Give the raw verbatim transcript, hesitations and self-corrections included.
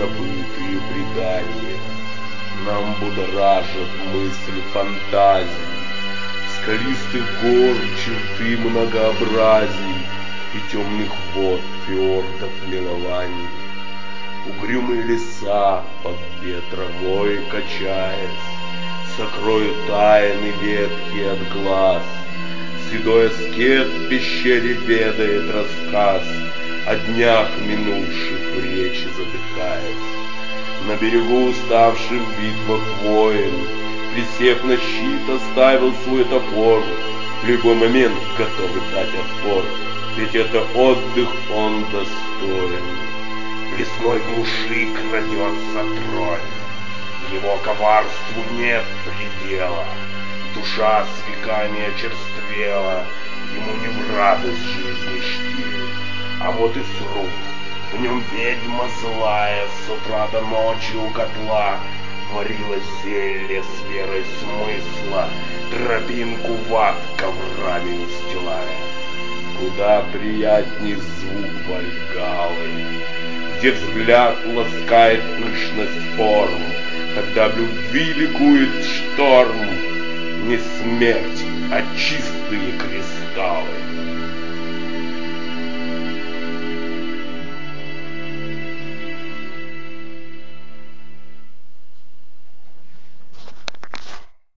забытые предания. Нам будоражат мысли фантазий, скалистых гор черты многообразий и темных вод фьордов милований. Угрюмые леса под ветровой качаясь сокроют тайны ветхие от глаз. Седой аскет в пещере ведает рассказ о днях минувших, в речи задыхаясь. На берегу уставший в битвах воин, присев на щит, оставил свой топор, в любой момент готовый дать отпор, ведь это отдых он достоин. В лесной глуши крадется тролль, его коварству нет предела. Душа с веками очерствела, ему не в радость жизни штиль. А вот и сруб, в нем ведьма злая с утра до ночи у котла варила зелье с верой смысла, тропинку в ад коврами устилая. Куда приятней звук Вальгаллы, где взгляд ласкает пышность форм, когда в любви ликует шторм. Не смерть, а чистые кристаллы.